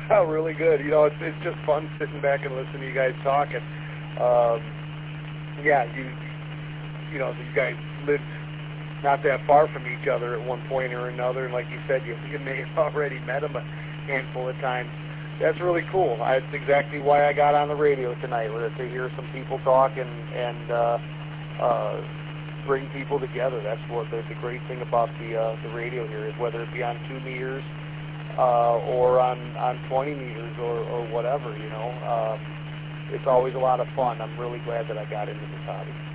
Really good. You know, it's just fun sitting back and listening to you guys talk. And yeah, you know, you guys lived not that far from each other at one point or another, and like you said, you may have already met him a handful of times. That's really cool. That's exactly why I got on the radio tonight, to hear some people talk and bring people together. That's what the great thing about the radio here is, whether it be on 2 meters or on 20 meters or whatever, you know. It's always a lot of fun. I'm really glad that I got into this hobby.